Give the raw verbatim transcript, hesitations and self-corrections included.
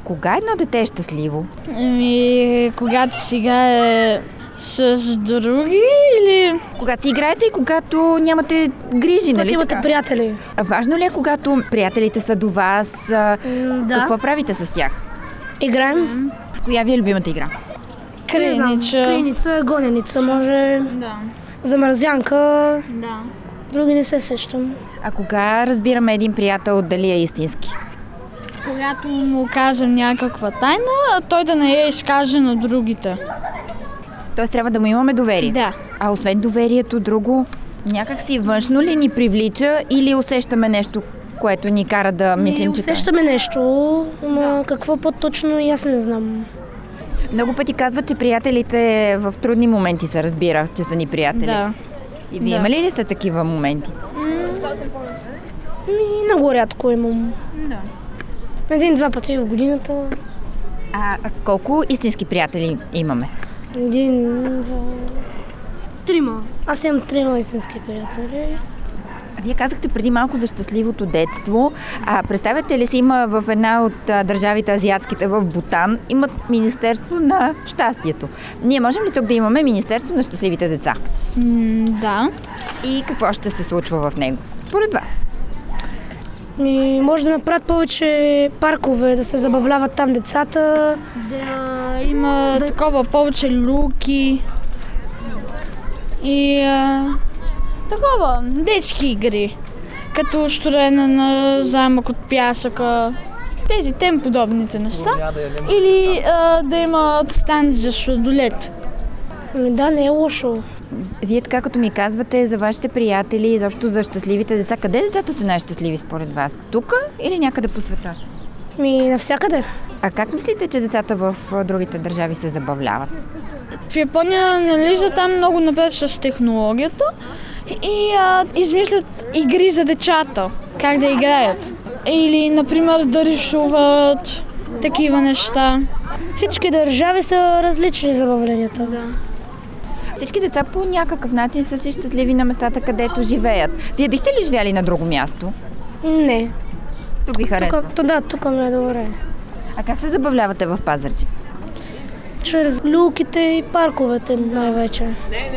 Кога едно дете е щастливо? Ами, когато си играе с други или... Когато си играете и когато нямате грижи, нали имате така? приятели. А важно ли е, когато приятелите са до вас? А, М, да. Какво правите с тях? Играем. Коя ви е любимата игра? Кринича. Криница, гоненица, може. Да. Замразянка. Да. Други не се сещам. А кога разбираме един приятел дали е истински? Когато му кажем някаква тайна, а той да не я изкаже на другите. Тоест трябва да му имаме доверие. Да. А освен доверието, друго, някак си външно ли ни привлича или усещаме нещо, което ни кара да мислим, Ние че той- усещаме нещо, но какво по-точно и аз не знам. Много пъти казват, че приятелите в трудни моменти се разбира, че са ни приятели. Да. И вие Да. имали ли сте такива моменти? Ми, много рядко имам. Да. Един-два пъти в годината. А, а колко истински приятели имаме? Един, два... Трима. Аз имам трима истински приятели. Вие казахте преди малко за щастливото детство. А представяте ли си, има в една от а, държавите азиатските, в Бутан, имат Министерство на щастието. Ние можем ли тук да имаме Министерство на щастливите деца? М, да. И какво ще се случва в него? Според вас? Ми, може да направят повече паркове, да се забавляват там децата. Да има такова повече люки и а, такова, детски игри, като строене на замък от пясъка, тези тем подобните неща. Или а, да има станци за сладолет. Ми, да, не е лошо. Вие така като ми казвате за вашите приятели, изобщо за щастливите деца, къде децата са най-щастливи според вас? Тук или някъде по света? Ми, навсякъде. А как мислите, че децата в а, другите държави се забавляват? В Япония нали за там много напред с технологията и а, измислят игри за децата, как да играят. Или, например, да рисуват такива неща. Всички държави са различни забавленията. Да. Всички деца по някакъв начин са си щастливи на местата, където живеят. Вие бихте ли живяли на друго място? Не. Тук ви харесва. Тук, да, тук ми е добре. А как се забавлявате в Пазарджик? Чрез люките и парковете най-вече.